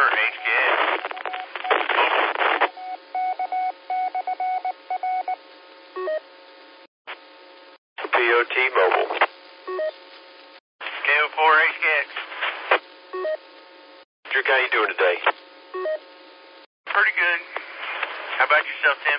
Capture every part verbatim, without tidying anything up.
H K X. P O T Mobile. K O four H K X. Patrick, how you doing today? Pretty good. How about yourself, Tim?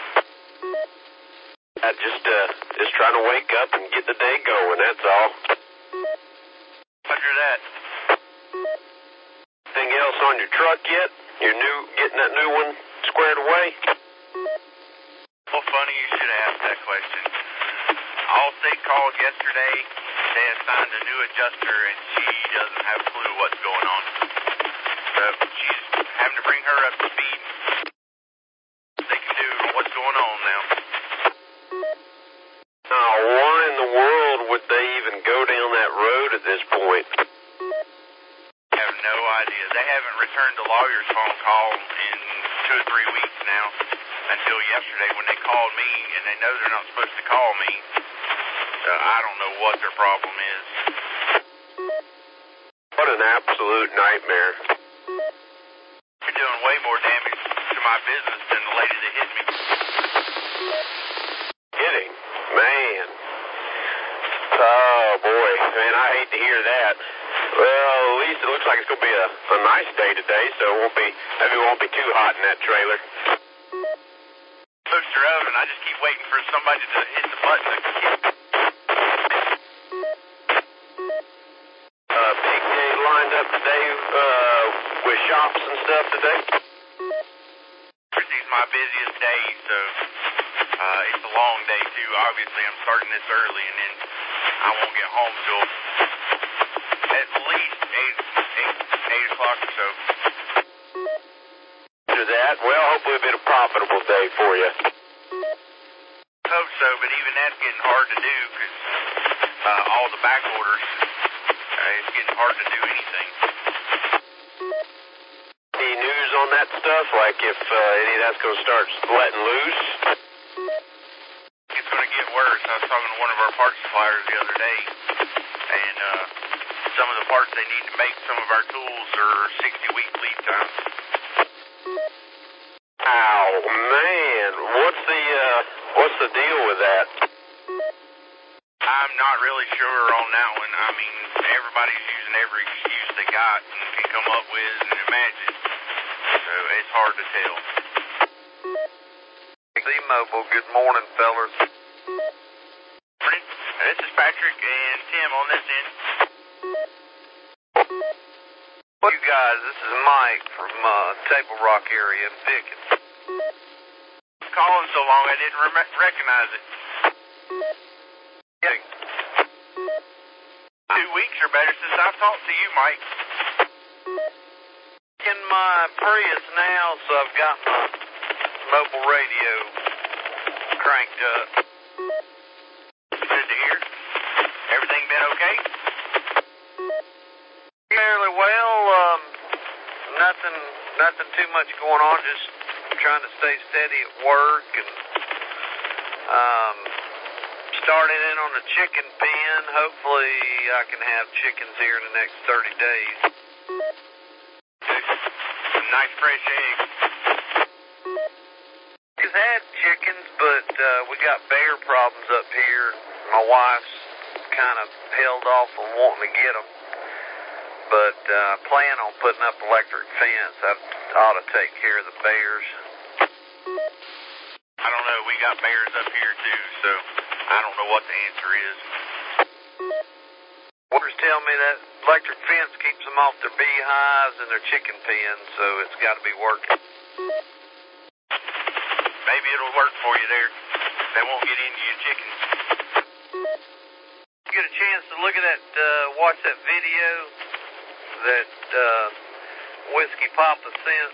I just, uh, just trying to wake up and get the day going, that's all. Roger that. Anything else on your truck yet? Your new, getting that new one squared away? Well, funny you should ask that question. Allstate called yesterday. They assigned a new adjuster, and she doesn't have a clue what's going on. So she's having to bring her up to speed. They can do what's going on now. Now, why in the world would they even go down that road at this point? I have no idea. They haven't returned the lawyer's phone call in two or three weeks now until yesterday when they called me, and they know they're not supposed to call me. So I don't know what their problem is. What an absolute nightmare. You're doing way more damage to my business than the lady that hit me. Kidding? Man. Oh, boy. Man, I hate to hear that. Well, at least it looks like it's going to be a, a nice day today, so it won't be, maybe it won't be too hot in that trailer. Toaster oven, I just keep waiting for somebody to hit the button to kick. Uh, big day lined up today, uh, with shops and stuff today? Thursday's my busiest day, so, uh, it's a long day too. Obviously, I'm starting this early, and then I won't get home till at least eight, eight, eight o'clock or so. After that, well, hopefully it'll be a profitable day for you. Hope so, but even that's getting hard to do because uh, all the back orders, uh, it's getting hard to do anything. Any news on that stuff? Like if uh, any of that's going to start letting loose? It's going to get worse. I was talking to one of our parts suppliers the other day, and uh, some of the parts they need to make some of our tools are sixty week lead time. Ow, man. What's the, uh, what's the deal with that? I'm not really sure on that one. I mean, everybody's using every excuse they got and can come up with and imagine. So it's hard to tell. Z-Mobile, good morning, fellas. Morning. This is Patrick and Tim on this end. You guys, this is Mike from uh, Table Rock area in Pickens. Calling so long I didn't re- recognize it. Yeah. Two weeks or better since I've talked to you, Mike. In my Prius now, so I've got my mobile radio cranked up. Good to hear. Everything been okay? Fairly well. Um, nothing, nothing too much going on. Just trying to stay steady at work and um, starting in on the chicken pen. Hopefully, I can have chickens here in the next thirty days. Some nice fresh eggs. We've had chickens, but uh, we got bear problems up here. My wife's kind of held off on wanting to get them. But uh, I plan on putting up electric fence. I ought to take care of the bears. I don't know. We got bears up here too, so I don't know what the answer is. Workers tell me that electric fence keeps them off their beehives and their chicken pens, so it's got to be working. Maybe it'll work for you there. They won't get into your chickens. You get a chance to look at that, uh, watch that video that uh, Whiskey Papa sent.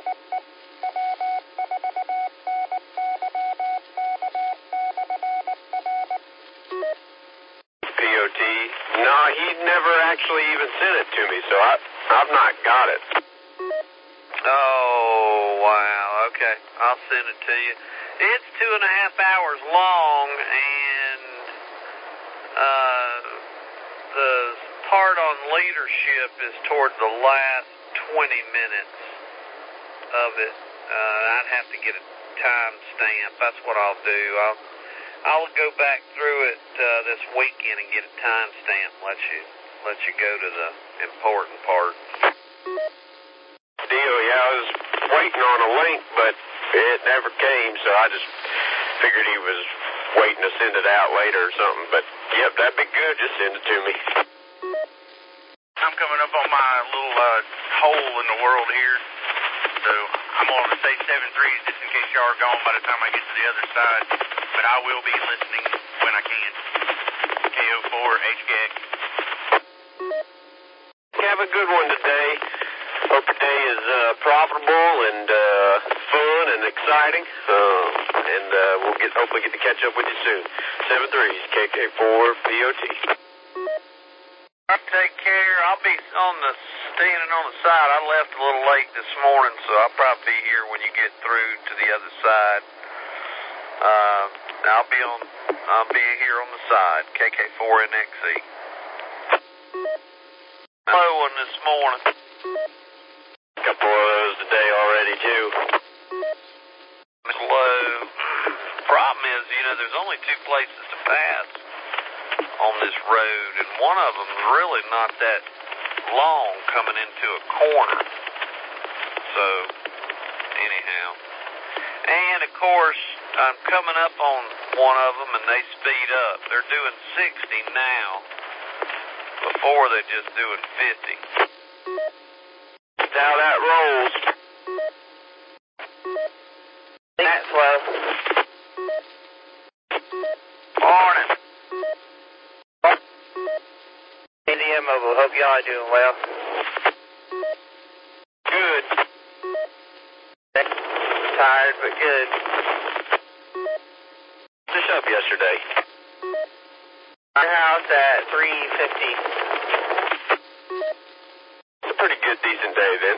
P O T? No, he never actually even sent it to me, so I, I've not got it. Oh, wow, okay. I'll send it to you. It's two and a half hours long, and uh, the part on leadership is toward the last twenty minutes of it. Uh, I'd have to get a time stamp. That's what I'll do. I'll I'll go back through it uh, this weekend and get a time stamp. Let you let you go to the important part. Deal, yeah, I was waiting on a link, but it never came, so I just figured he was waiting to send it out later or something. But yep, that'd be good. Just send it to me. I'm coming up on my little uh, hole in the world here, so I'm going to say seven threes just in case y'all are gone by the time I get to the other side. But I will be listening when I can. K O four H K X. Have a good one today. Hope your day is uh, profitable and uh, fun and exciting. Uh, and uh, we'll get hopefully get to catch up with you soon. Seven threes K K four P O T. Take care. I'll be on the standing on the side. I left a little late this morning, so I'll probably be here when you get through to the other side. Uh, I'll be on. I'll be here on the side. K K four N X E. Low one this morning. Couple of those today already too. Low. Problem is, you know, there's only two places to pass on this road, and one of them's really not that long coming into a corner. So, anyhow. And, of course, I'm coming up on one of them, and they speed up. They're doing sixty now. Before, they're just doing fifty. That's how that rolls. That's low. Morning. A D M Mobile, hope y'all are doing well. Good. Tired, but good. Finished up yesterday. Our house at three fifty. It's a pretty good, decent day then.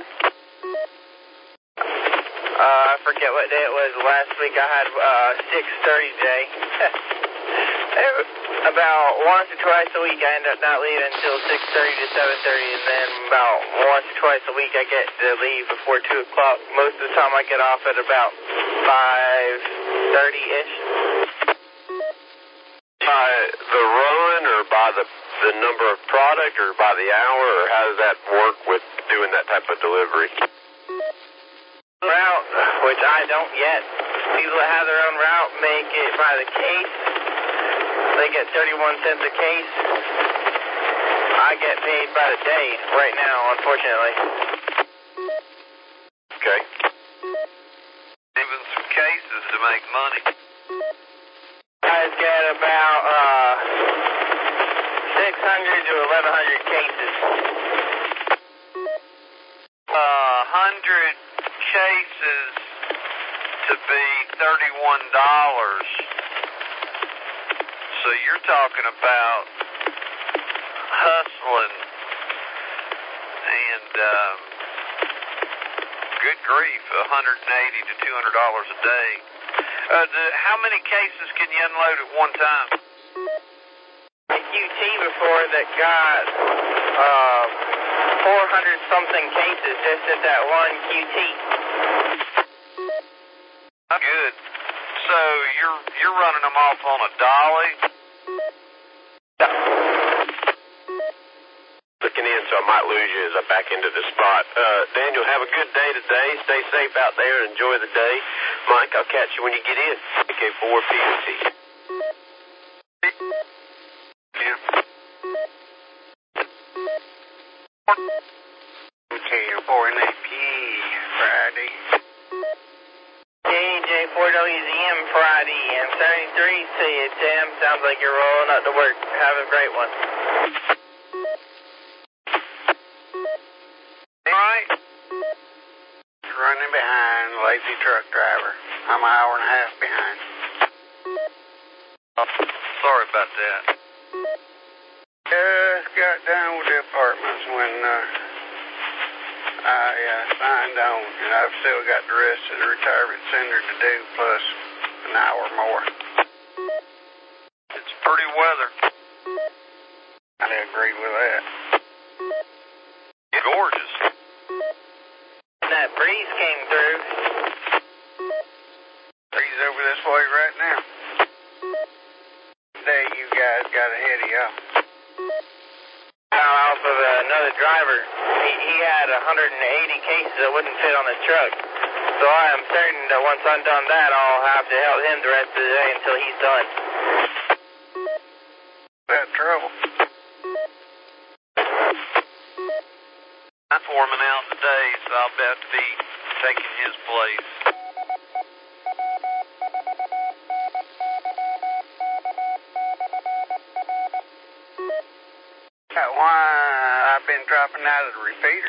Uh, I forget what day it was. Last week I had uh six thirty day. About once or twice a week I end up not leaving until six thirty to seven thirty, and then about once or twice a week I get to leave before two o'clock. Most of the time I get off at about five thirty-ish. By the run or by the, the number of product or by the hour, or how does that work with doing that type of delivery? Route, which I don't yet. People that have their own route make it by the case. They get thirty-one cents a case. I get paid by the day right now, unfortunately. Okay. Even some cases to make money. Guys get about uh, six hundred to eleven hundred cases. Uh, one hundred cases to be thirty-one dollars. So you're talking about hustling and um, good grief, one hundred eighty to two hundred dollars a day. Uh, the, how many cases can you unload at one time? A Q T before that got uh, four hundred something cases just at that one Q T. Good. So you're you're running them off on a dolly? Looking in, so I might lose you as I back into the spot. Uh, Daniel, have a good day today. Stay safe out there and enjoy the day. Mike, I'll catch you when you get in. K K four P O T. Yeah. K four N A P Friday. K J four W Z M Friday and seventy-three. See you, Tim. Sounds like you're rolling up to work. Have a great one. Right. Running behind, lazy truck driver. I'm an hour and a half behind. Oh, sorry about that. Just got done with the apartments when uh, I uh, signed on, and I've still got the rest of the retirement center to do, plus an hour more. It's pretty weather. I agree with that. Gorgeous. Breeze came through. Breeze over this way right now. There you guys got ahead of y'all. Now off of another driver. He, he had one hundred eighty cases that wouldn't fit on his truck. So I am certain that once I'm done that, I'll have to help him the rest of the day until he's done. That trouble. I'm foreman out today, so I'll have to be taking his place. That's why I've been dropping out of the repeater.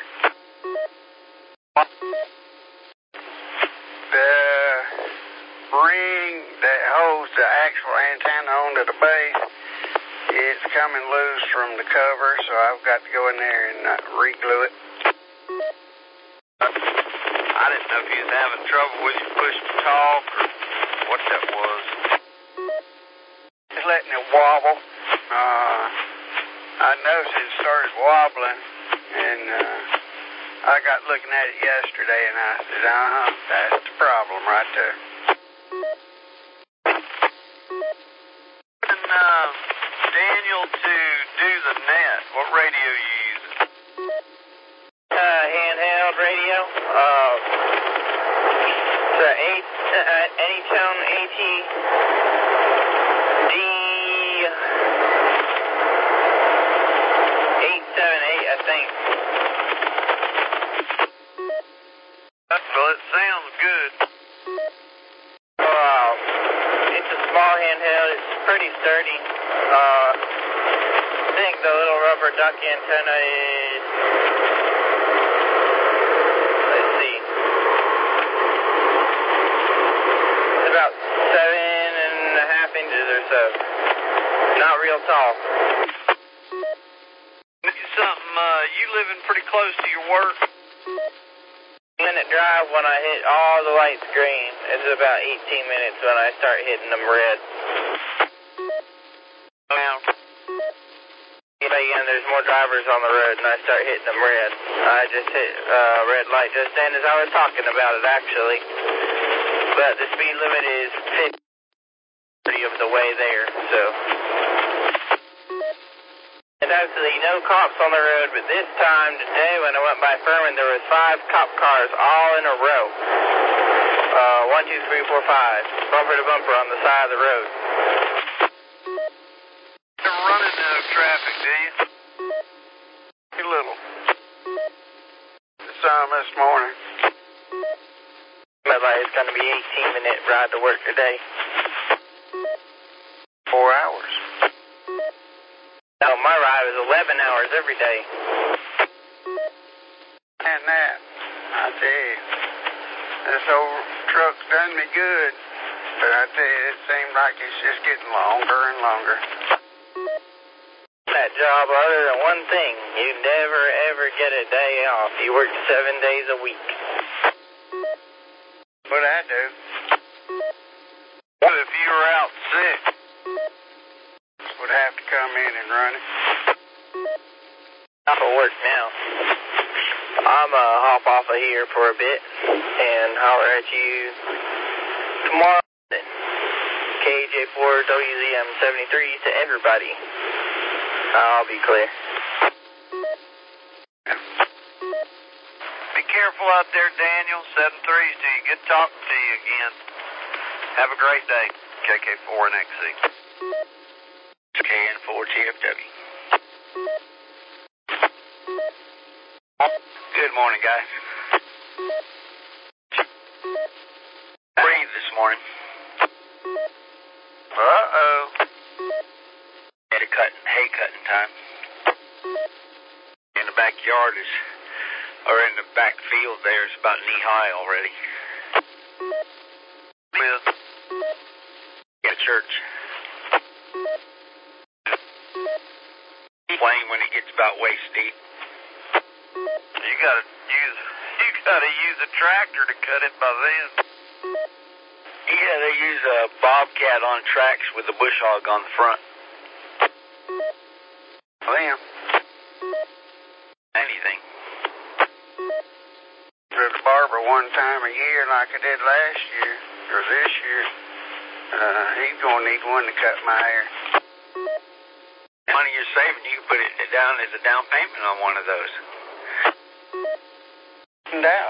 The ring that holds the actual antenna onto the base, it's coming loose from the cover, so I've got to go in there and uh, re-glue it. I didn't know if he was having trouble with your push to talk or what that was. Just letting it wobble. Uh, I noticed it started wobbling, and uh, I got looking at it yesterday, and I said, uh-huh, that's the problem right there. And uh, Daniel, to do the net, what radio are you using? Uh, handheld radio. Uh, it's a eight, uh, Anytone AT D eight seven eight, I think. Well, it sounds good. Wow. It's a small handheld. It's pretty sturdy. Uh, I think the little rubber duck antenna is, let's see, it's about seven and a half inches or so. Not real tall. Something, uh, you living pretty close to your work? Minute drive when I hit all the lights green. It's about eighteen minutes when I start hitting them red. Now, Again, there's more drivers on the road and I start hitting them red. I just hit uh, red light just then as I was talking about it, actually. But the speed limit is fifty of the way there, so. There's absolutely no cops on the road, but this time today when I went by Furman, there was five cop cars all in a row. Uh, one, two, three, four, five. Bumper to bumper on the side of the road. you're running no traffic, do you? A little. Some this morning. But like it's going to be eighteen minute ride to work today. Four hours. No, my ride was eleven hours every day. And that, I tell you, this old truck's done me good. But I tell you, it seems like it's just getting longer and longer. That job, other than one thing, you never ever get a day off. You work seven days a week. What I do. What if you were out sick? Would have to come in and run it. I'm at work now. I'm uh, hop off of here for a bit and holler at you tomorrow. K J four W Z M seventy-three to everybody. I'll be clear. Be careful out there, Daniel. seven threes till you get talking to you again. Have a great day. K K four and X C. K N four T F W. Good morning, guys. Breathe this morning. Uh-oh. Had a cut, hay cutting time. In the backyard is, or in the back field there is about knee high already. With at church. Plain when it gets about waist deep. You gotta use, you gotta use a tractor to cut it by then. Yeah, they use a bobcat on tracks with a bush hog on the front. Them. Anything. There's a barber for one time a year like I did last year, or this year, uh, he's going to need one to cut my hair. Money you're saving, you can put it down as a down payment on one of those. Down.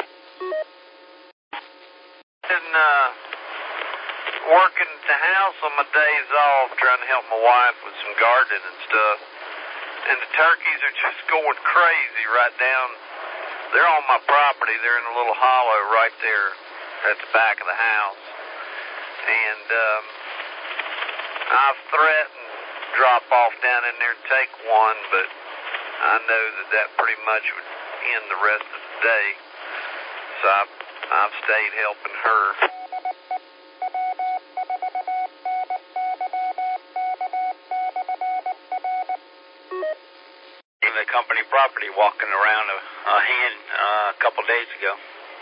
And, uh, working at the house on my days off, trying to help my wife with some gardening and stuff. And the turkeys are just going crazy right down. They're on my property. They're in a little hollow right there at the back of the house. And um, I've threatened to drop off down in there and take one, but I know that that pretty much would end the rest of the day. So I've, I've stayed helping her. The company property walking around a, a hen uh, a couple days ago.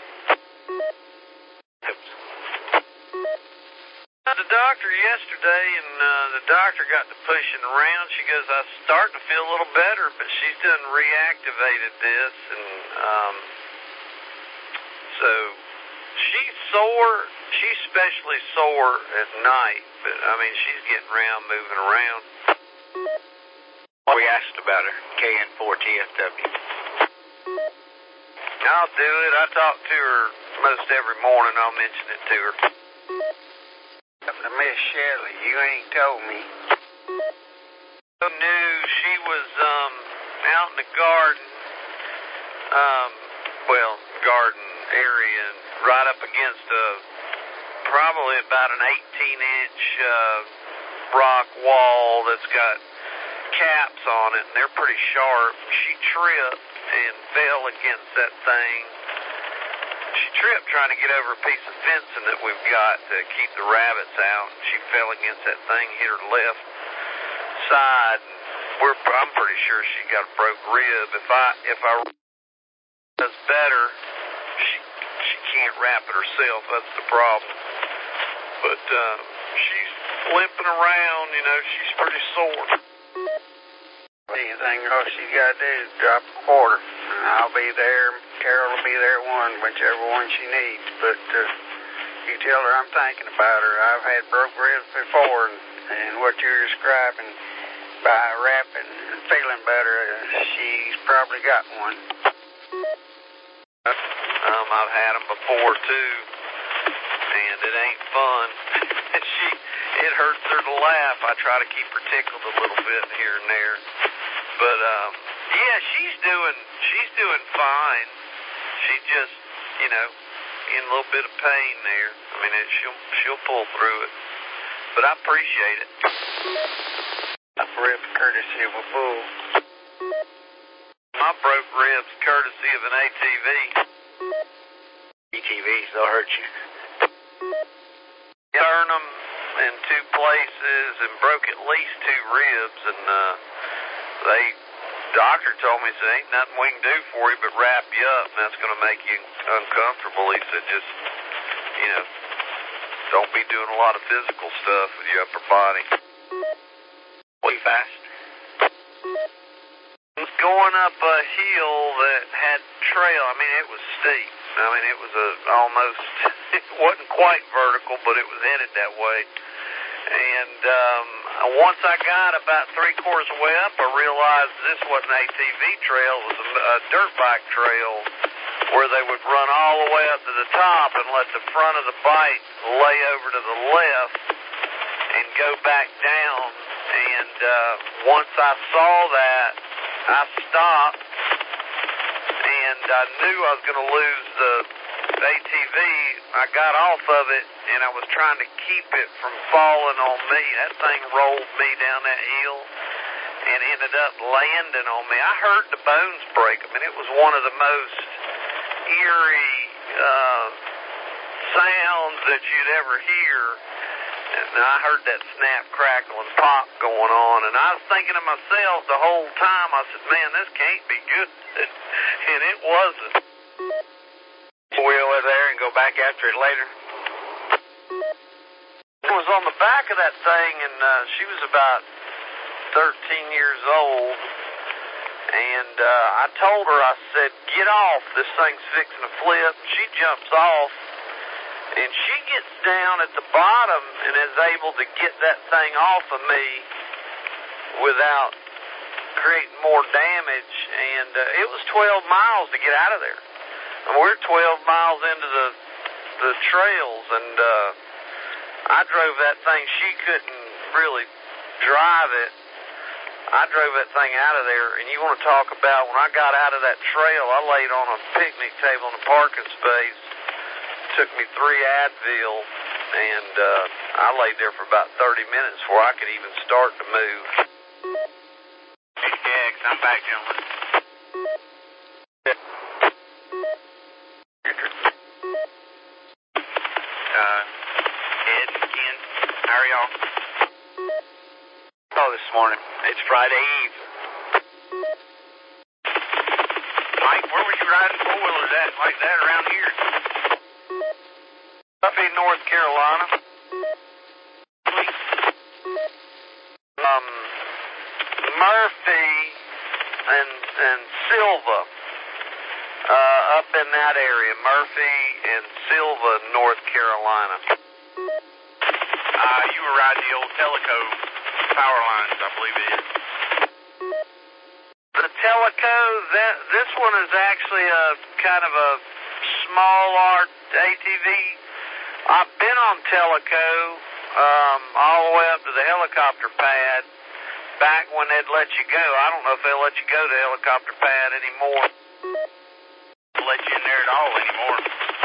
The doctor yesterday, and uh, the doctor got to pushing around. She goes, I'm starting to feel a little better, but she's done reactivated this, and um, so she's sore. She's especially sore at night, but I mean, she's getting around, moving around. We asked about her, K N four T F W. I'll do it. I talk to her most every morning. I'll mention it to her. Miss Shelley, you ain't told me. I knew she was um, out in the garden, um, well, garden area, and right up against a probably about an eighteen inch uh, rock wall that's got caps on it, and they're pretty sharp. She tripped and fell against that thing. She tripped trying to get over a piece of fencing that we've got to keep the rabbits out. She fell against that thing, hit her left side. We're, I'm pretty sure she got a broke rib. If I if I does better, she she can't wrap it herself. That's the problem. But uh, she's limping around. You know, she's pretty sore. Anything all she's got to do is drop a quarter. I'll be there. Carol will be there one, whichever one she needs. But uh, you tell her I'm thinking about her. I've had broke ribs before, and, and what you're describing by wrapping and feeling better, uh, she's probably got one. Um, I've had them before too, and it ain't fun. she, it hurts her to laugh. I try to keep her tickled a little bit here and there. But, um, yeah, she's doing, she's doing fine. She just, you know, in a little bit of pain there. I mean, it, she'll, she'll pull through it. But I appreciate it. I broke courtesy of a bull. My broke ribs courtesy of an A T V. A T Vs, they'll hurt you. Turn them in two places and broke at least two ribs, and, uh, they, doctor told me, he said, ain't nothing we can do for you but wrap you up, and that's going to make you uncomfortable. He said, just, you know, don't be doing a lot of physical stuff with your upper body. Way fast. It was going up a hill that had trail. I mean, it was steep. I mean, it was a almost, it wasn't quite vertical, but it was headed that way. And um, once I got about three quarters of the way up, I realized this wasn't an A T V trail. It was a, a dirt bike trail where they would run all the way up to the top and let the front of the bike lay over to the left and go back down. And uh, once I saw that, I stopped, and I knew I was going to lose the A T V. I got off of it, and I was trying to keep it from falling on me. That thing rolled me down that hill and ended up landing on me. I heard the bones break. I mean, it was one of the most eerie uh, sounds that you'd ever hear. And I heard that snap, crackle, and pop going on. And I was thinking to myself the whole time, I said, man, this can't be good. And it wasn't. Wheel over there and go back after it later? I was on the back of that thing, and uh, she was about thirteen years old. And uh, I told her, I said, get off, this thing's fixing to flip. She jumps off, and she gets down at the bottom and is able to get that thing off of me without creating more damage. And uh, it was twelve miles to get out of there. And we're twelve miles into the, the trails, and uh, I drove that thing. She couldn't really drive it. I drove that thing out of there, and you want to talk about when I got out of that trail, I laid on a picnic table in the parking space. Took me three Advil, and uh, I laid there for about thirty minutes before I could even start to move. H K X, I'm back, gentlemen. Uh, Ed and Ken, how are y'all? Oh, this morning. It's Friday Eve. Mike, where were you riding four-wheelers at like that around here? Up in North Carolina. Um, Murphy and and Silva. Uh, up in that area, Murphy and Silva, North Carolina. Uh, you were riding the old Teleco power lines, I believe it is. The Teleco, that this one is actually a kind of a small art A T V. I've been on Teleco um, all the way up to the helicopter pad back when they'd let you go. I don't know if they'll let you go to the helicopter pad anymore. They'll let you in there at all anymore.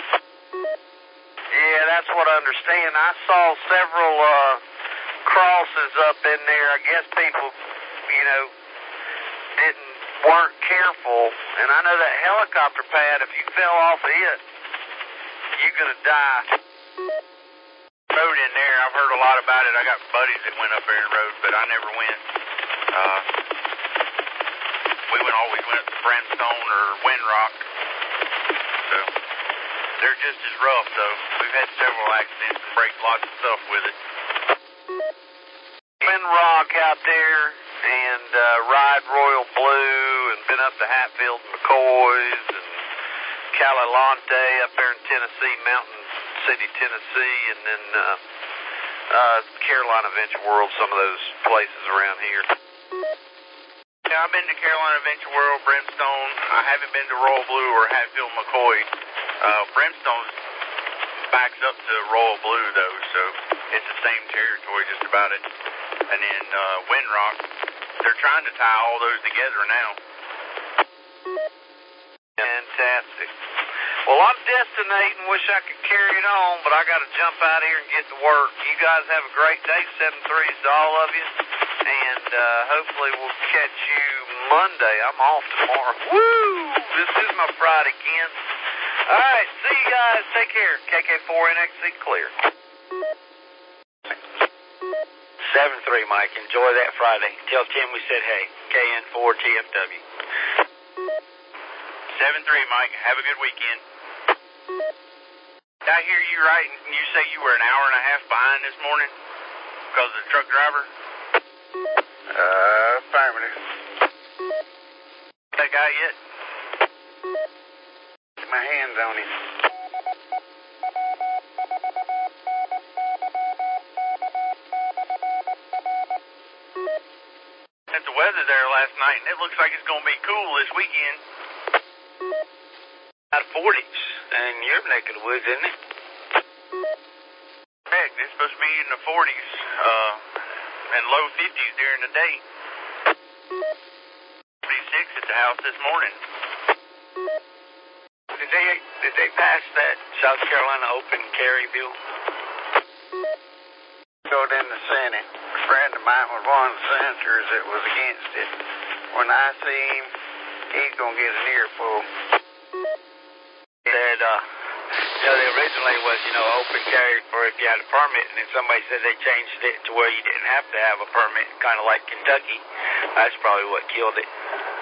Yeah, that's what I understand. I saw several uh, crosses up in there. I guess people, you know, didn't weren't careful. And I know that helicopter pad, if you fell off of it, you're going to die. Rode in there. I've heard a lot about it. I got buddies that went up there and rode, but I never went. Uh, we went always went up to Brimstone or Windrock. So they're just as rough, though. We've had several accidents and break lots of stuff with it. Windrock out there and uh, ride Royal Blue and been up to Hatfield and McCoy's and Calilante up there in Tennessee, Mountain City, Tennessee, and then uh, uh, Carolina Adventure World, some of those places around here. Yeah, I've been to Carolina Adventure World, Brimstone. I haven't been to Royal Blue or Hatfield McCoy. Uh, Brimstone backs up to Royal Blue, though, so it's the same territory just about it. And then uh, Windrock, they're trying to tie all those together now. Fantastic. Well, I'm destinating, wish I could carry it on, but I got to jump out here and get to work. You guys have a great day, seven threes to all of you, and uh, hopefully we'll catch you Monday. I'm off tomorrow. Woo! This is my Friday, Ken. All right, see you guys. Take care. K K four N X C clear. seven three, Mike. Enjoy that Friday. Tell Tim we said hey. K N four T F W. seven three, Mike. Have a good weekend. Did I hear you right? You say you were an hour and a half behind this morning because of the truck driver? Uh, affirmative. That guy yet? Get my hands on him. At the weather there last night, and it looks like it's going to be cool this weekend. Out of forties, and your neck of the woods, isn't it? Heck, it's supposed to be in the forties uh, and low fifties during the day. forty-six at the house this morning. Did they did they pass that South Carolina open carry bill? Voted in the Senate. A friend of mine was one of the senators that was against it. When I see him, he's going to get an earful. Said, uh, you know, they originally was, you know, open carry for if you had a permit, and then somebody said they changed it to where you didn't have to have a permit, kind of like Kentucky. That's probably what killed it.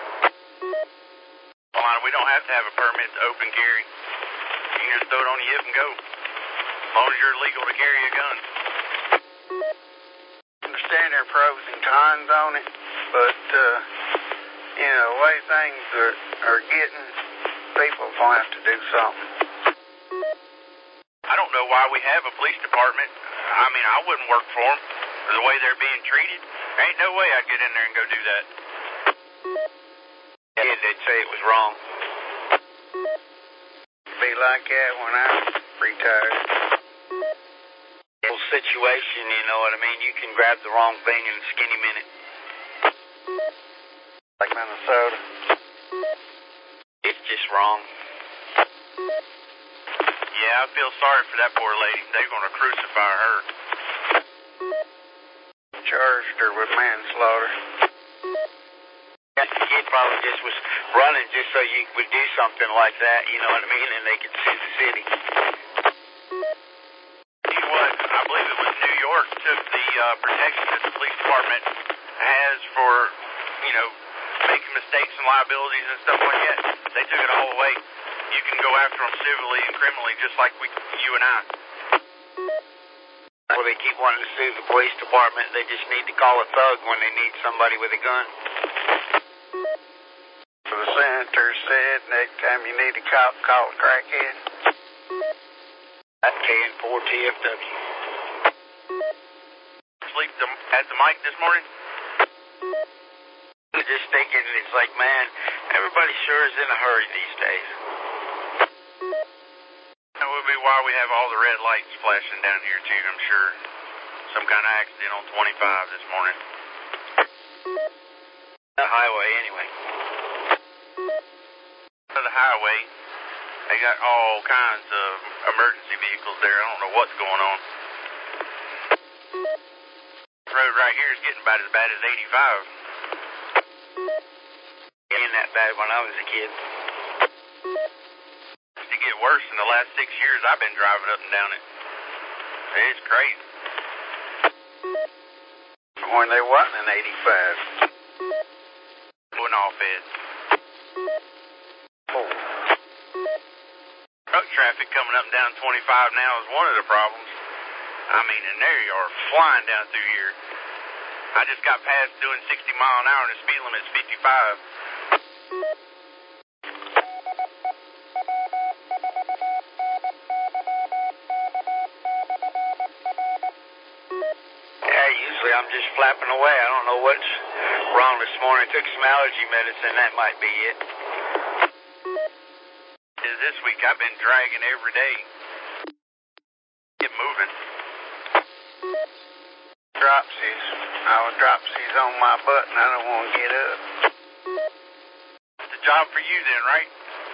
Well, we don't have to have a permit to open carry. You can just throw it on your hip and go. As long as you're legal to carry a gun. I understand there are pros and cons on it, but uh, you know, the way things are, are getting, people are going to have to do something. I don't know why we have a police department. I mean, I wouldn't work for them. The way they're being treated, there ain't no way I'd get in there and go do that. Yeah, they'd say it was wrong. Be like that when I retired. Whole situation, you know what I mean? You can grab the wrong thing in a skinny minute. Like Minnesota. It's just wrong. Yeah, I feel sorry for that poor lady. They're going to crucify her. Charged her with manslaughter. That kid probably just was running just so you would do something like that, you know what I mean? And they could sue the city. You know what? I believe it was New York took the uh, protection that the police department has for, you know, making mistakes and liabilities and stuff like that. They took it all away. You can go after them civilly and criminally just like we, you and I. Well, they keep wanting to sue the police department. They just need to call a thug when they need somebody with a gun. So the senator said next time you need to call, call a crackhead. That's K N four T F W. Sleep the, at the mic this morning? I'm just thinking, it's like, man, everybody sure is in a hurry these days. That would be why we have all the red lights flashing down here, too, I'm sure. Some kind of accident on twenty-five this morning. The highway, anyway. To the highway, they got all kinds of emergency vehicles there. I don't know what's going on. The road right here is getting about as bad as eighty-five. Ain't that bad when I was a kid. To get worse in the last six years I've been driving up and down it. It's crazy. When they wasn't in eighty-five. Going off it. Oh. Truck traffic coming up and down twenty-five now is one of the problems. I mean, and there you are flying down through here. I just got past doing sixty mile an hour and the speed limit's fifty-five. I'm just flapping away. I don't know what's wrong this morning. Took some allergy medicine. That might be it. This week I've been dragging every day. Get moving. Dropsies. I was dropsies on my butt and I don't want to get up. It's a job for you then, right?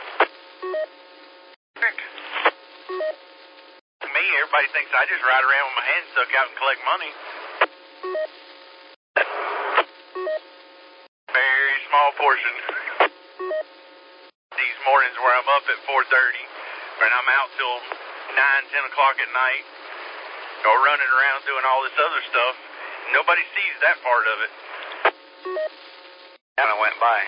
Me, everybody thinks I just ride around with my hands stuck out and collect money. Very small portion. These mornings where I'm up at four thirty and I'm out till nine, ten o'clock at night or running around doing all this other stuff, nobody sees that part of it. And I went by.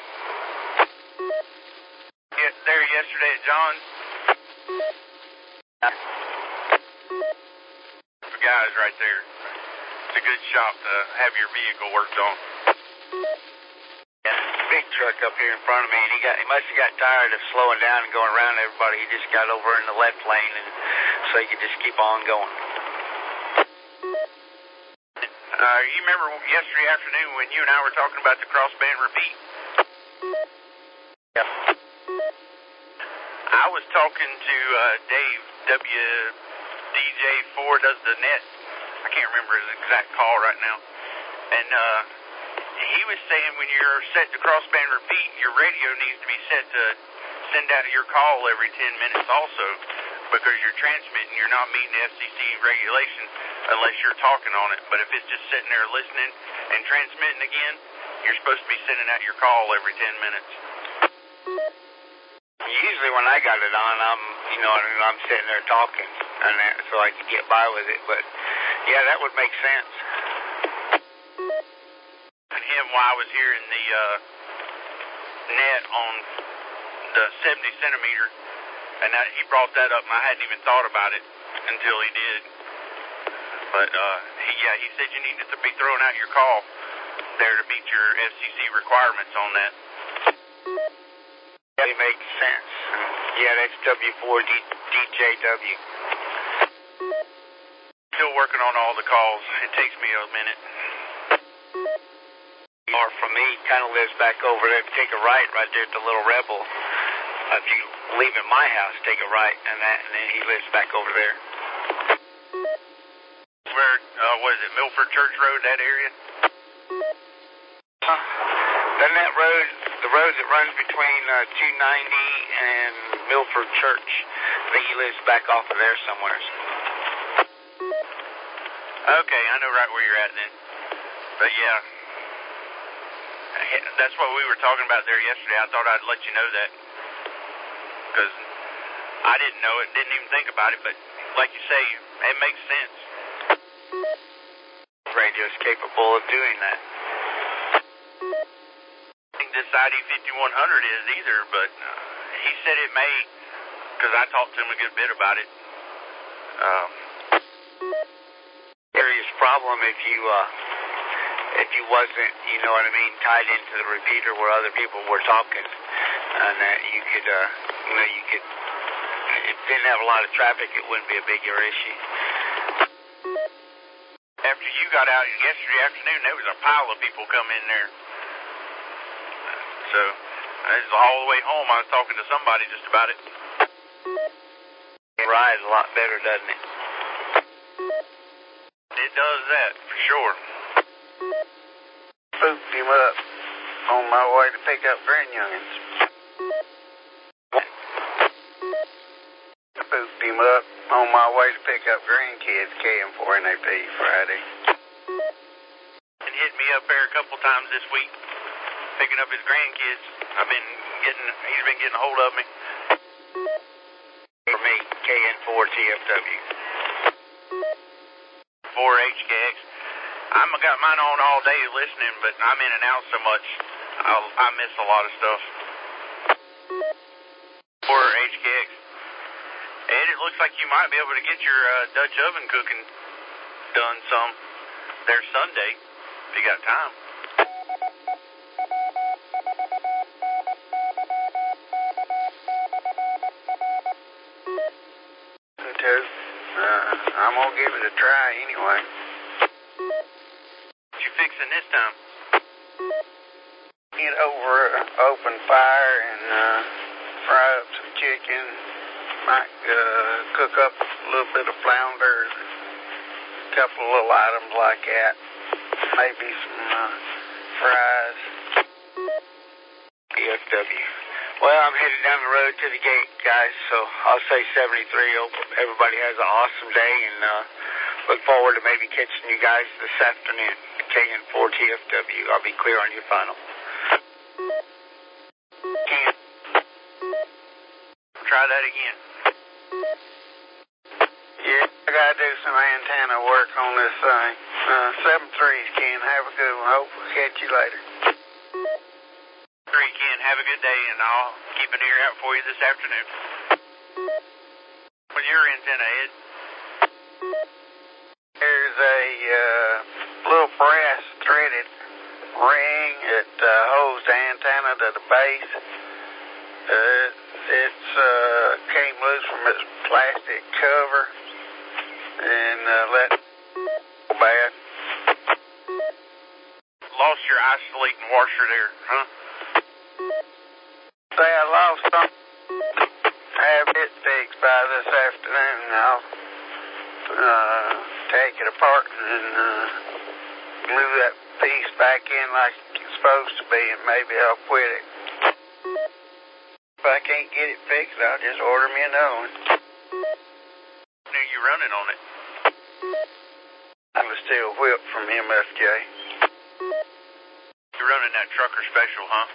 Yeah, there yesterday at John's. The guy's right there. It's a good shop to have your vehicle worked on. Yeah, big truck up here in front of me, and he got he must have got tired of slowing down and going around everybody. He just got over in the left lane, and so he could just keep on going. Uh, you remember yesterday afternoon when you and I were talking about the crossband repeat? Yeah. I was talking to uh, Dave, W D J four does the net. I can't remember his exact call right now. And uh, he was saying when you're set to crossband repeat, your radio needs to be set to send out your call every ten minutes also, because you're transmitting, you're not meeting the F C C regulations unless you're talking on it. But if it's just sitting there listening and transmitting again, you're supposed to be sending out your call every ten minutes. Usually when I got it on, I'm, you know, I'm sitting there talking, and that, so I can get by with it. But yeah, that would make sense. And him, while I was here in the uh, net on the seventy centimeter, and that, he brought that up, and I hadn't even thought about it until he did. But uh, he, yeah, he said you needed to be throwing out your call there to meet your F C C requirements on that. It makes sense. Yeah, that's W four D J W. Still working on all the calls. It takes me a minute. Or from me, kind of lives back over there. Take a right right there at the Little Rebel. If you leave at my house, take a right, and that, and then he lives back over there. Where, uh, what is it, Milford Church Road, that area? Uh, then that road, the road that runs between uh, two ninety and Milford Church, I think he lives back off of there somewhere. Okay, I know right where you're at then. But yeah, that's what we were talking about there yesterday. I thought I'd let you know that. Because I didn't know it, didn't even think about it, but like you say, it makes sense. Radio's capable of doing that. I think this I D fifty-one hundred is either, but uh, he said it may, because I talked to him a good bit about it. Um, Serious problem if you, uh, if you wasn't, you know what I mean, tied into the repeater where other people were talking, and that you could, uh, you know, you could, if it didn't have a lot of traffic, it wouldn't be a bigger issue. After you got out yesterday afternoon, there was a pile of people coming in there. So, this is all the way home. I was talking to somebody just about it. It rides a lot better, doesn't it? It does that, for sure. Spooked him up on my way to pick up Grand Youngins. Spooked him up on my way to pick up grandkids, K M four N A P Friday. And hit me up there a couple times this week, picking up his grandkids. I've been getting, he's been getting a hold of me. For me, K N four T F W. four H K X. I'm got mine on all day listening, but I'm in and out so much, I'll, I miss a lot of stuff. four H K X. Ed, it looks like you might be able to get your uh, Dutch oven cooking done some there Sunday, if you got time. Me too. Uh, I'm gonna give it a try anyway. What you fixing this time? Get over an open fire and uh, fry up some chicken. Might uh, cook up a little bit of flounder, a couple of little items like that. Maybe some uh, fries. T F W. Well, I'm headed down the road to the gate, guys, so I'll say seventy-three. Hope everybody has an awesome day, and uh, look forward to maybe catching you guys this afternoon. K N four T F W. I'll be clear on your final. Can't. Try that again. Yeah, I gotta do some antenna work on this thing. Uh, seven threes, Ken. Have a good one. Hope we'll catch you later. Three, Ken. Have a good day, and I'll keep an ear out for you this afternoon. What's your antenna, Ed? There's a uh, little brass threaded ring that uh, holds the antenna to the base. Uh, it's uh, came loose from its plastic cover and uh, let go bad. Lost your isolating washer there, huh? Say I lost something. Have it fixed by this afternoon. I'll uh, take it apart and uh, glue that piece back in like it's supposed to be, and maybe I'll quit it. If I can't get it fixed, I'll just order me another one. When are you running on it? I was still whipped from M F J. You're running that trucker special, huh?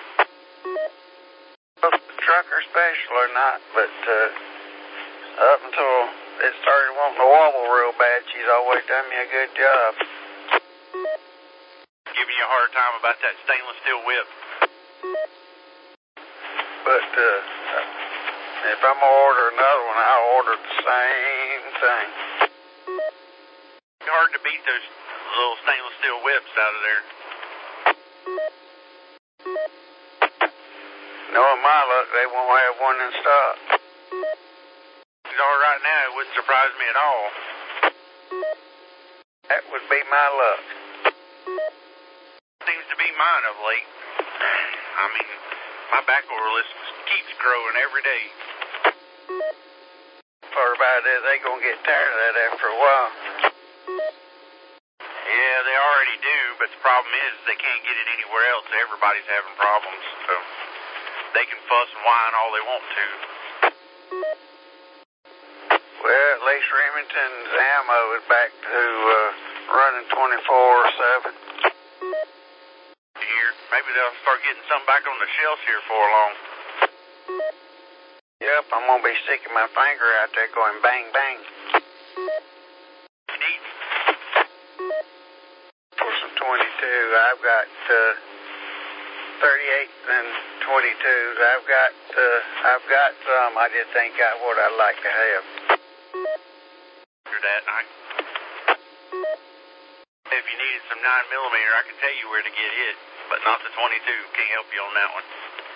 Well, trucker special or not, but uh, up until it started wanting to wobble real bad, she's always done me a good job. Giving you a hard time about that stainless steel whip. But uh, if I'm going to order another one, I'll order the same thing. It's hard to beat those little stainless steel whips out of there. knowing my luck, they won't have one in stock. All right now, it wouldn't surprise me at all. That would be my luck. Seems to be mine of late. I mean, my back order list keeps growing every day. Part about it is they gonna get tired of that after a while. Yeah, they already do, but the problem is they can't get it anywhere else. Everybody's having problems, so they can fuss and whine all they want to. Well, at least Remington's ammo is back to uh, running twenty-four seven. Here, maybe they'll start getting some back on the shelves here before long. Yep, I'm gonna be sticking my finger out there going bang bang. Neat. For some twenty-two, I've got uh, thirty-eight and twenty-twos. I've got uh, I've got some. I just ain't got what I'd like to have. After that, I, if you needed some nine millimeter, I can tell you where to get it, but not the twenty-two. Can't help you on that one.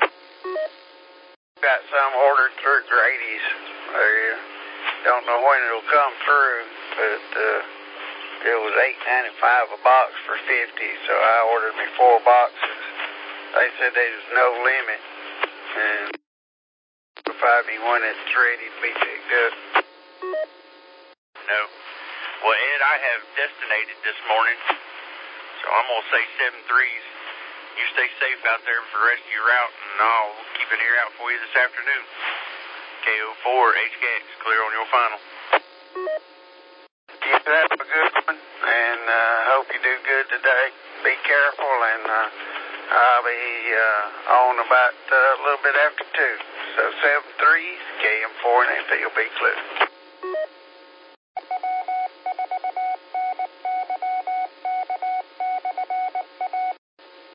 Got some ordered through Grady's. I don't know when it'll come through, but uh, it was eight ninety-five a box for fifty, so I ordered me four boxes. They said there's no limit, and notify me when it's ready to be picked up. No. Well, Ed, I have destinated this morning, so I'm going to say seven threes. You stay safe out there for the rest of your route, and I'll keep an ear out for you this afternoon. K O four H K X, clear on your final. Keep that a good one, and uh, hope you do good today. Be careful, and uh, I'll be uh, on about uh, a little bit after two. So seven threes, K M four, and F L B clear.